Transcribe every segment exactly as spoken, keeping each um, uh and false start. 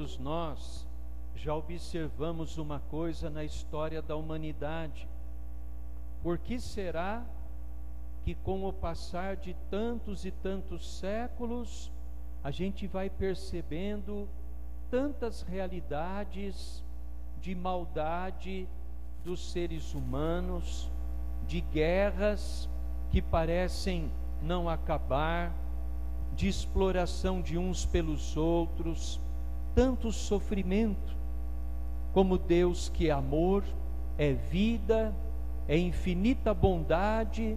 Todos nós já observamos uma coisa na história da humanidade. Por que será que com o passar de tantos e tantos séculos, a gente vai percebendo tantas realidades de maldade dos seres humanos, de guerras que parecem não acabar, de exploração de uns pelos outros, tanto sofrimento? Como Deus que é amor, é vida, é infinita bondade,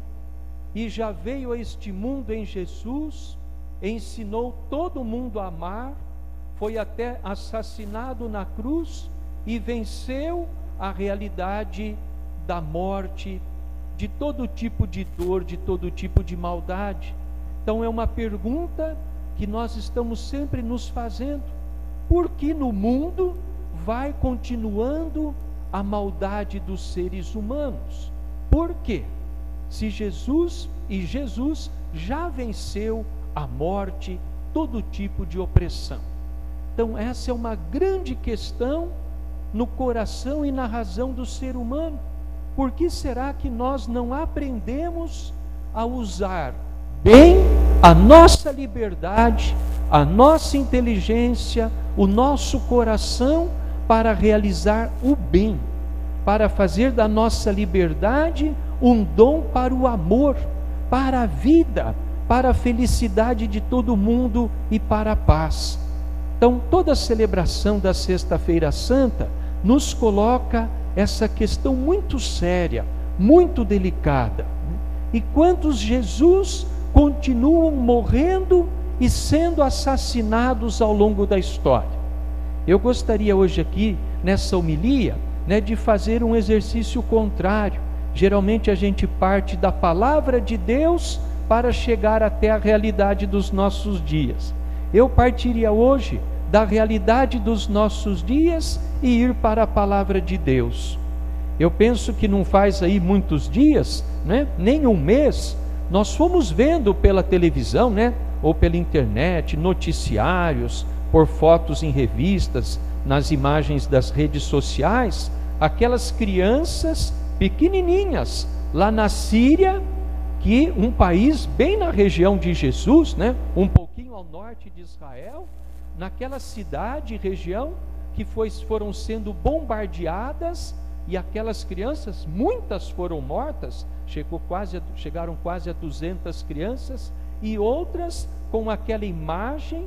e já veio a este mundo em Jesus, ensinou todo mundo a amar, foi até assassinado na cruz e venceu a realidade da morte, de todo tipo de dor, de todo tipo de maldade. Então é uma pergunta que nós estamos sempre nos fazendo: por que no mundo vai continuando a maldade dos seres humanos? Por quê? Se Jesus, e Jesus já venceu a morte, todo tipo de opressão. Então essa é uma grande questão no coração e na razão do ser humano. Por que será que nós não aprendemos a usar bem a nossa liberdade, a nossa inteligência, o nosso coração para realizar o bem, para fazer da nossa liberdade um dom para o amor, para a vida, para a felicidade de todo mundo e para a paz? Então, toda a celebração da Sexta-feira Santa nos coloca essa questão muito séria, muito delicada. E quantos Jesus continuam morrendo e sendo assassinados ao longo da história? Eu gostaria hoje aqui, nessa homilia, né, de fazer um exercício contrário. Geralmente a gente parte da palavra de Deus para chegar até a realidade dos nossos dias. Eu partiria hoje da realidade dos nossos dias e ir para a palavra de Deus. Eu penso que não faz aí muitos dias, né, nem um mês, nós fomos vendo pela televisão, né, ou pela internet, noticiários, por fotos em revistas, nas imagens das redes sociais, aquelas crianças pequenininhas lá na Síria, que um país bem na região de Jesus, né, um pouquinho ao norte de Israel, naquela cidade, região que foi, foram sendo bombardeadas, e aquelas crianças, muitas foram mortas, chegou quase a, chegaram quase a duzentas crianças, e outras com aquela imagem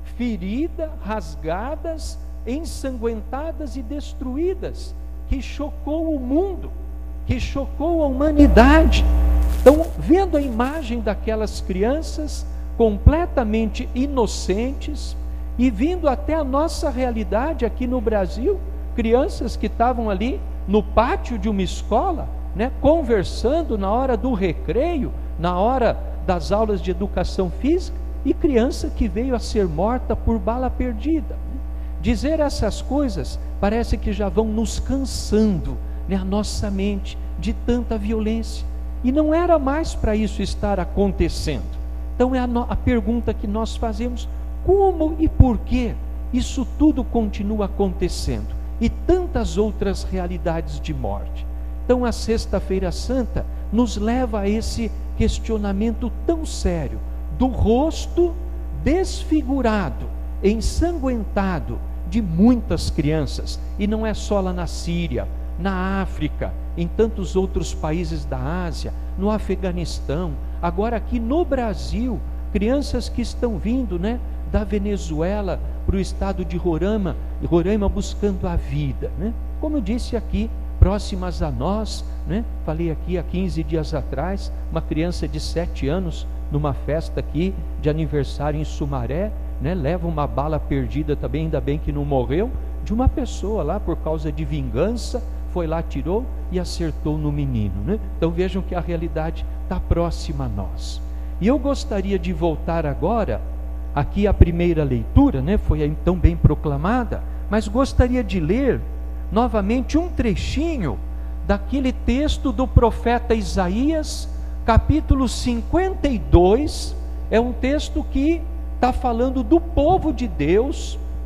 ferida, rasgadas, ensanguentadas e destruídas, que chocou o mundo, que chocou a humanidade. Então, vendo a imagem daquelas crianças completamente inocentes, e vindo até a nossa realidade aqui no Brasil, crianças que estavam ali no pátio de uma escola, né, conversando na hora do recreio, na hora das aulas de educação física, e criança que veio a ser morta por bala perdida. Dizer essas coisas parece que já vão nos cansando, né, a nossa mente, de tanta violência, e não era mais para isso estar acontecendo. Então é a, no, a pergunta que nós fazemos: como e por que isso tudo continua acontecendo? E tantas outras realidades de morte. Então a Sexta-feira Santa nos leva a esse questionamento tão sério, do rosto desfigurado, ensanguentado de muitas crianças. E não é só lá na Síria, na África, em tantos outros países da Ásia, no Afeganistão, agora aqui no Brasil, crianças que estão vindo, né, da Venezuela para o estado de Roraima, Roraima buscando a vida, né? Como eu disse aqui, próximas a nós, né? Falei aqui há quinze dias atrás, uma criança de sete anos, numa festa aqui de aniversário em Sumaré, né? Leva uma bala perdida também, ainda bem que não morreu, de uma pessoa lá por causa de vingança, foi lá, tirou e acertou no menino, né? Então vejam que a realidade está próxima a nós. E eu gostaria de voltar agora aqui a primeira leitura, né, foi então bem proclamada, mas gostaria de ler novamente um trechinho daquele texto do profeta Isaías, capítulo cinquenta e dois. É um texto que está falando do povo de Deus,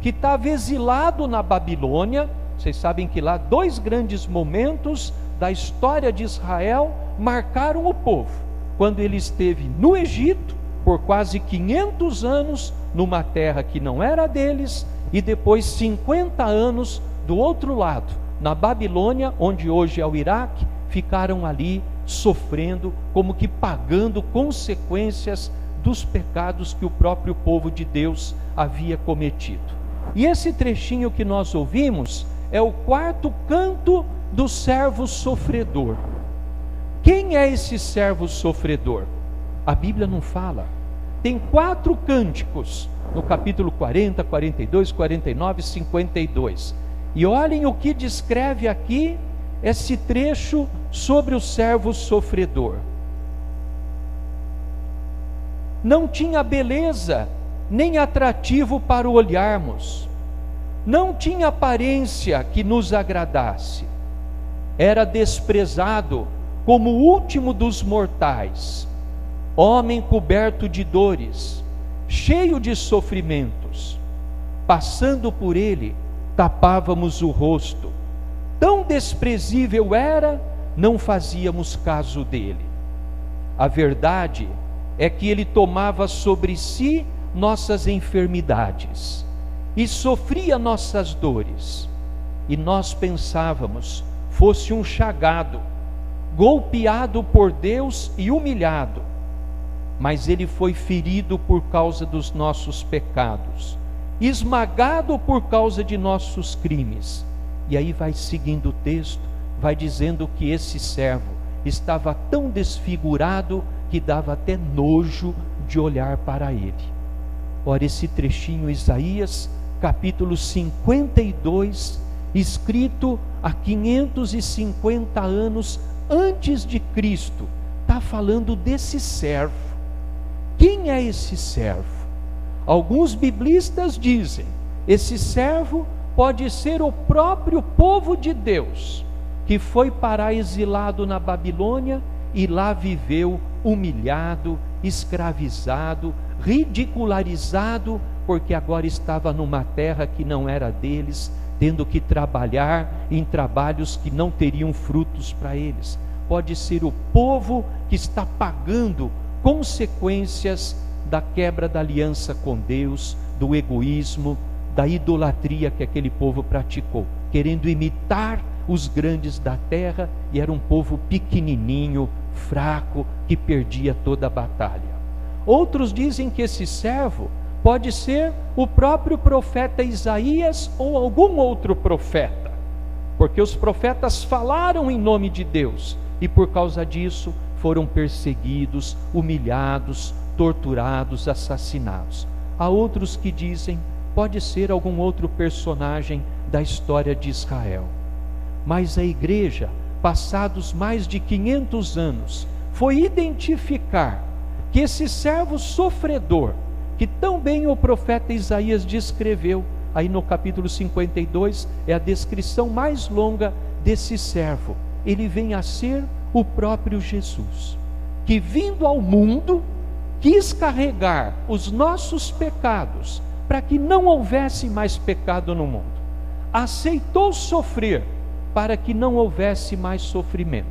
que estava exilado na Babilônia. Vocês sabem que lá dois grandes momentos da história de Israel marcaram o povo: quando ele esteve no Egito por quase quinhentos anos, numa terra que não era deles, e depois cinquenta anos do outro lado, na Babilônia, onde hoje é o Iraque, ficaram ali sofrendo, como que pagando consequências dos pecados que o próprio povo de Deus havia cometido. E esse trechinho que nós ouvimos é o quarto canto do servo sofredor. Quem é esse servo sofredor? A Bíblia não fala. Tem quatro cânticos, no capítulo quarenta, quarenta e dois, quarenta e nove, cinquenta e dois. E olhem o que descreve aqui esse trecho sobre o servo sofredor. Não tinha beleza, nem atrativo para olharmos. Não tinha aparência que nos agradasse. Era desprezado como o último dos mortais. Homem coberto de dores, cheio de sofrimentos. Passando por ele, tapávamos o rosto. Tão desprezível era, não fazíamos caso dele. A verdade é que ele tomava sobre si nossas enfermidades e sofria nossas dores. E nós pensávamos, fosse um chagado, golpeado por Deus e humilhado. Mas ele foi ferido por causa dos nossos pecados, esmagado por causa de nossos crimes. E aí vai seguindo o texto, vai dizendo que esse servo estava tão desfigurado que dava até nojo de olhar para ele. Ora, esse trechinho, Isaías, capítulo cinquenta e dois, escrito há quinhentos e cinquenta anos antes de Cristo, está falando desse servo. Quem é esse servo? Alguns biblistas dizem, esse servo pode ser o próprio povo de Deus, que foi parar exilado na Babilônia e lá viveu humilhado, escravizado, ridicularizado, porque agora estava numa terra que não era deles, tendo que trabalhar em trabalhos que não teriam frutos para eles. Pode ser o povo que está pagando consequências da quebra da aliança com Deus, do egoísmo, da idolatria que aquele povo praticou, querendo imitar os grandes da terra, e era um povo pequenininho, fraco, que perdia toda a batalha. Outros dizem que esse servo pode ser o próprio profeta Isaías ou algum outro profeta, porque os profetas falaram em nome de Deus, e por causa disso foram perseguidos, humilhados, torturados, assassinados. Há outros que dizem, pode ser algum outro personagem da história de Israel. Mas a igreja, passados mais de quinhentos anos, foi identificar que esse servo sofredor, que tão bem o profeta Isaías descreveu, aí no capítulo cinquenta e dois, é a descrição mais longa desse servo. Ele vem a ser o próprio Jesus, que vindo ao mundo, quis carregar os nossos pecados, para que não houvesse mais pecado no mundo. Aceitou sofrer, para que não houvesse mais sofrimento.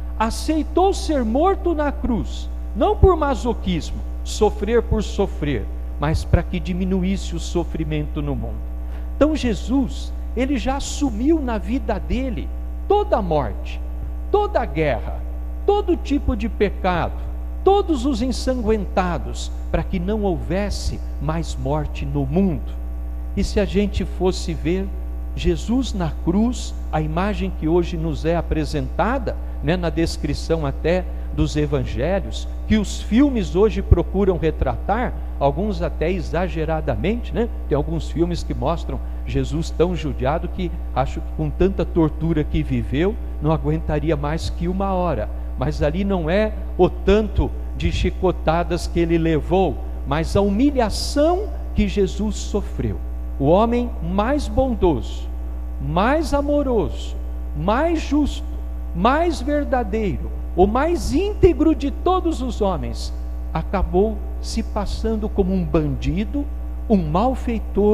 Aceitou ser morto na cruz, não por masoquismo, sofrer por sofrer, mas para que diminuísse o sofrimento no mundo. Então Jesus, ele já assumiu na vida dele toda a morte, toda a guerra, todo tipo de pecado, todos os ensanguentados, para que não houvesse mais morte no mundo. E se a gente fosse ver Jesus na cruz, a imagem que hoje nos é apresentada, né, na descrição até dos evangelhos, que os filmes hoje procuram retratar, alguns até exageradamente, né? Tem alguns filmes que mostram Jesus tão judiado que acho que com tanta tortura que viveu, não aguentaria mais que uma hora. Mas ali não é o tanto de chicotadas que ele levou, mas a humilhação que Jesus sofreu. O homem mais bondoso, mais amoroso, mais justo, mais verdadeiro, o mais íntegro de todos os homens, acabou se passando como um bandido, um malfeitor,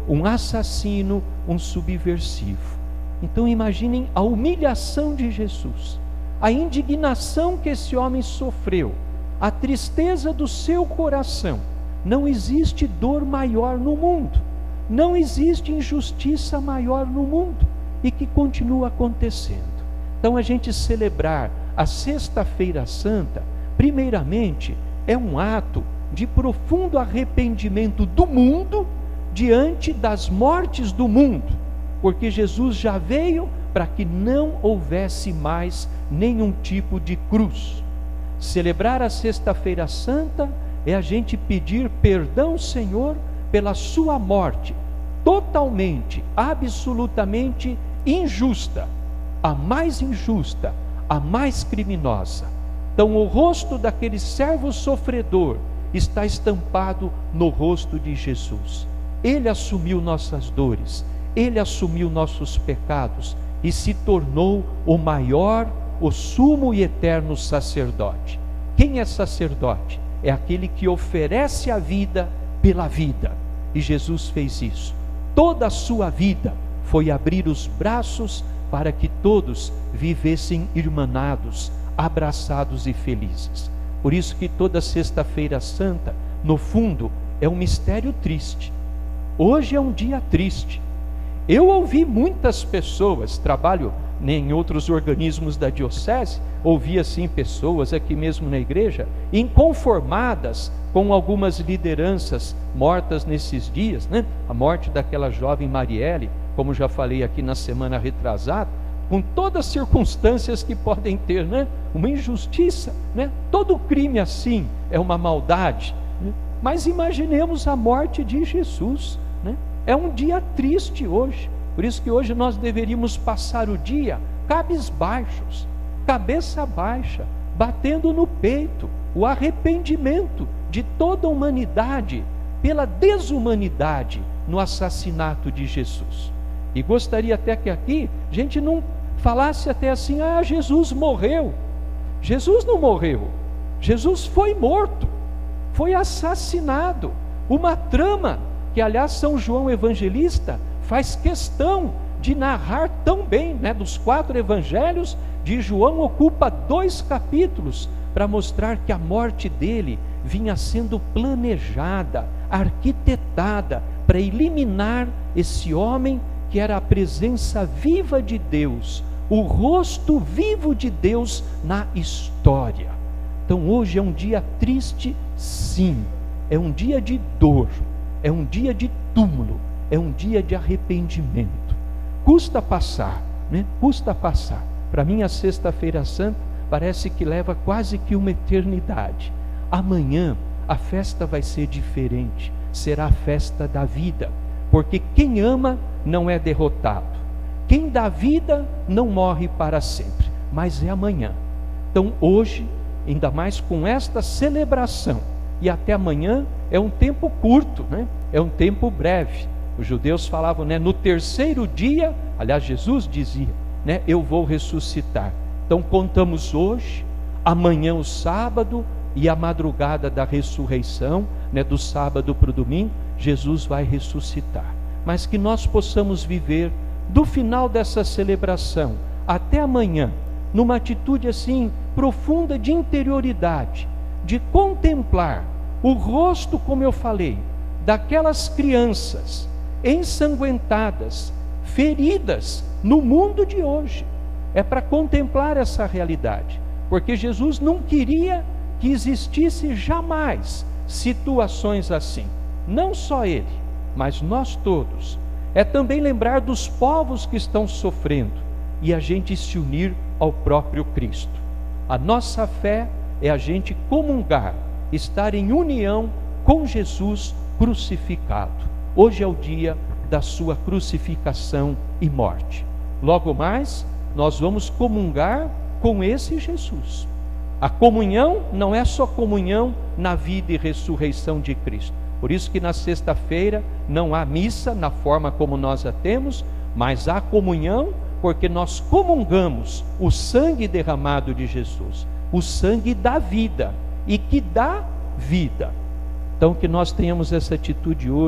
um assassino, um subversivo. Então imaginem a humilhação de Jesus, a indignação que esse homem sofreu, a tristeza do seu coração. Não existe dor maior no mundo, não existe injustiça maior no mundo, e que continua acontecendo. Então a gente celebrar a Sexta-feira Santa, primeiramente, é um ato de profundo arrependimento do mundo diante das mortes do mundo, porque Jesus já veio para que não houvesse mais nenhum tipo de cruz. Celebrar a Sexta-feira Santa é a gente pedir perdão, Senhor, pela sua morte, totalmente, absolutamente injusta, a mais injusta, a mais criminosa. Então o rosto daquele servo sofredor está estampado no rosto de Jesus. Ele assumiu nossas dores, Ele assumiu nossos pecados e se tornou o maior, o sumo e eterno sacerdote. Quem é sacerdote? É aquele que oferece a vida pela vida. E Jesus fez isso. Toda a sua vida foi abrir os braços para que todos vivessem irmanados, abraçados e felizes. Por isso que toda Sexta-feira Santa, no fundo, é um mistério triste. Hoje é um dia triste. Eu ouvi muitas pessoas, trabalho em outros organismos da diocese, ouvi assim pessoas aqui mesmo na igreja, inconformadas com algumas lideranças mortas nesses dias, né? A morte daquela jovem Marielle, como já falei aqui na semana retrasada, com todas as circunstâncias que podem ter, né? Uma injustiça, né? Todo crime assim é uma maldade, né? Mas imaginemos a morte de Jesus, né? É um dia triste hoje, por isso que hoje nós deveríamos passar o dia cabisbaixos, cabeça baixa, batendo no peito, o arrependimento de toda a humanidade pela desumanidade no assassinato de Jesus. E gostaria até que aqui a gente não falasse até assim: ah, Jesus morreu. Jesus não morreu, Jesus foi morto, foi assassinado. Uma trama que, aliás, São João Evangelista faz questão de narrar tão bem, né? Dos quatro evangelhos, de João ocupa dois capítulos para mostrar que a morte dele vinha sendo planejada, arquitetada, para eliminar esse homem que era a presença viva de Deus, o rosto vivo de Deus na história. Então hoje é um dia triste, sim, é um dia de dor, é um dia de túmulo, é um dia de arrependimento. Custa passar, né? Custa passar. Para mim a Sexta-feira Santa parece que leva quase que uma eternidade. Amanhã a festa vai ser diferente, será a festa da vida, porque quem ama não é derrotado, quem dá vida não morre para sempre, mas é amanhã. Então hoje, ainda mais com esta celebração, e até amanhã é um tempo curto, né? É um tempo breve. Os judeus falavam, né, no terceiro dia, aliás Jesus dizia, né, eu vou ressuscitar. Então contamos hoje, amanhã o sábado e a madrugada da ressurreição, né, do sábado para o domingo, Jesus vai ressuscitar. Mas que nós possamos viver do final dessa celebração até amanhã, numa atitude assim profunda de interioridade, de contemplar o rosto, como eu falei, daquelas crianças ensanguentadas, feridas no mundo de hoje. É para contemplar essa realidade, porque Jesus não queria que existisse jamais situações assim. Não só ele, mas nós todos. É também lembrar dos povos que estão sofrendo e a gente se unir ao próprio Cristo. A nossa fé é a gente comungar, estar em união com Jesus crucificado. Hoje é o dia da sua crucificação e morte. Logo mais, nós vamos comungar com esse Jesus. A comunhão não é só comunhão na vida e ressurreição de Cristo. Por isso que na sexta-feira não há missa na forma como nós a temos, mas há comunhão porque nós comungamos o sangue derramado de Jesus, o sangue da vida e que dá vida. Então que nós tenhamos essa atitude hoje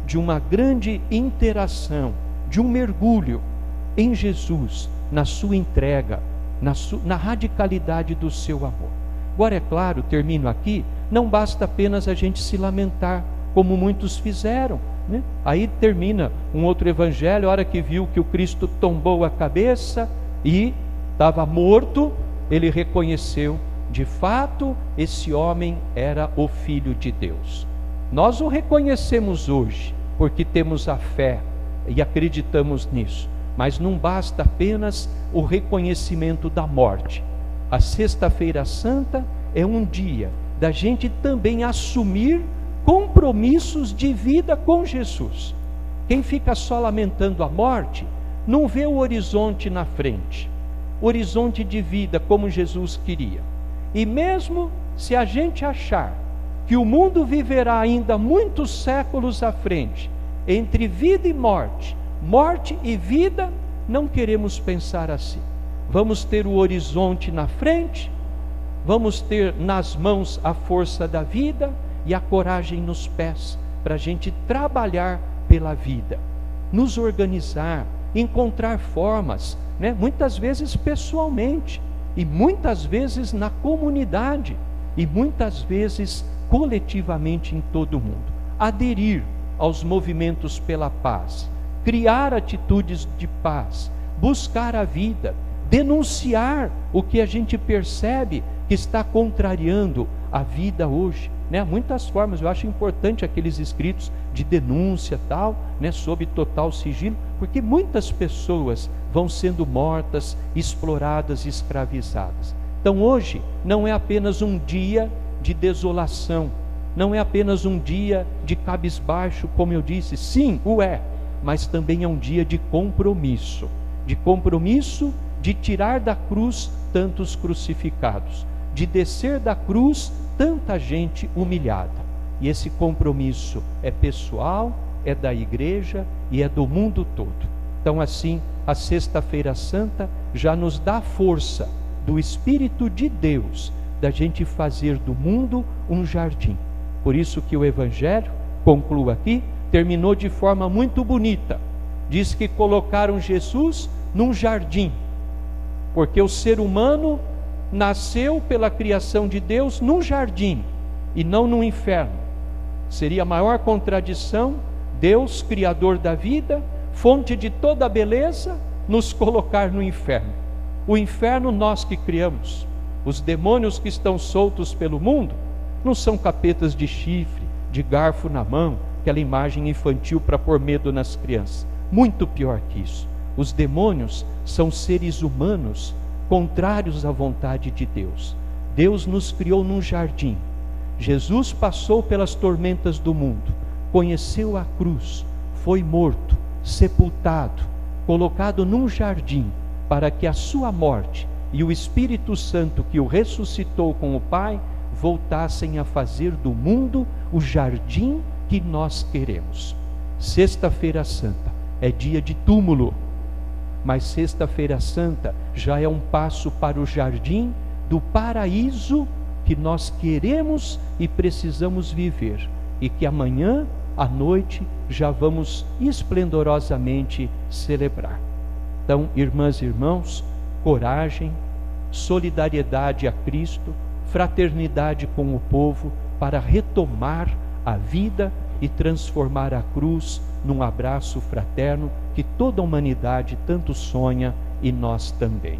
de uma grande interação, de um mergulho em Jesus, na sua entrega, na, su, na radicalidade do seu amor. Agora, é claro, termino aqui, não basta apenas a gente se lamentar, como muitos fizeram, né? Aí termina um outro evangelho, a hora que viu que o Cristo tombou a cabeça e estava morto, ele reconheceu, de fato, esse homem era o Filho de Deus. Nós o reconhecemos hoje, porque temos a fé e acreditamos nisso, mas não basta apenas o reconhecimento da morte. A Sexta-feira Santa é um dia da gente também assumir compromissos de vida com Jesus. Quem fica só lamentando a morte, não vê o horizonte na frente, horizonte de vida como Jesus queria. E mesmo se a gente achar que o mundo viverá ainda muitos séculos à frente, entre vida e morte, morte e vida, não queremos pensar assim. Vamos ter o horizonte na frente, vamos ter nas mãos a força da vida e a coragem nos pés, para a gente trabalhar pela vida, nos organizar, encontrar formas, né? Muitas vezes pessoalmente, e muitas vezes na comunidade, e muitas vezes coletivamente em todo o mundo. Aderir aos movimentos pela paz, criar atitudes de paz, buscar a vida, denunciar o que a gente percebe que está contrariando a vida hoje, né? Muitas formas, eu acho importante aqueles escritos de denúncia tal, né? Sob total sigilo, porque muitas pessoas vão sendo mortas, exploradas, escravizadas. Então hoje não é apenas um dia de desolação, não é apenas um dia de cabisbaixo, como eu disse, sim, o é, mas também é um dia de compromisso, de compromisso de tirar da cruz tantos crucificados, de descer da cruz tanta gente humilhada. E esse compromisso é pessoal, é da igreja e é do mundo todo. Então assim, a Sexta-feira Santa já nos dá força do Espírito de Deus, da gente fazer do mundo um jardim. Por isso que o Evangelho, concluo aqui, terminou de forma muito bonita. Diz que colocaram Jesus num jardim, porque o ser humano nasceu pela criação de Deus num jardim e não no inferno. Seria a maior contradição Deus, criador da vida, fonte de toda a beleza, nos colocar no inferno. O inferno nós que criamos. Os demônios que estão soltos pelo mundo não são capetas de chifre, de garfo na mão, aquela imagem infantil para pôr medo nas crianças. Muito pior que isso. Os demônios são seres humanos contrários à vontade de Deus. Deus nos criou num jardim. Jesus passou pelas tormentas do mundo, conheceu a cruz, foi morto, sepultado, colocado num jardim, para que a sua morte e o Espírito Santo que o ressuscitou com o Pai voltassem a fazer do mundo o jardim que nós queremos. Sexta-feira Santa é dia de túmulo, mas Sexta-feira Santa já é um passo para o jardim do paraíso que nós queremos e precisamos viver, e que amanhã à noite já vamos esplendorosamente celebrar. Então, irmãs e irmãos, coragem, solidariedade a Cristo, fraternidade com o povo, para retomar a vida e transformar a cruz num abraço fraterno que toda a humanidade tanto sonha, e nós também.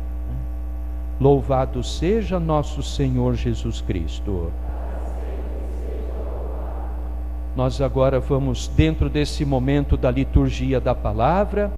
Louvado seja nosso Senhor Jesus Cristo. Nós agora vamos, dentro desse momento da liturgia da palavra,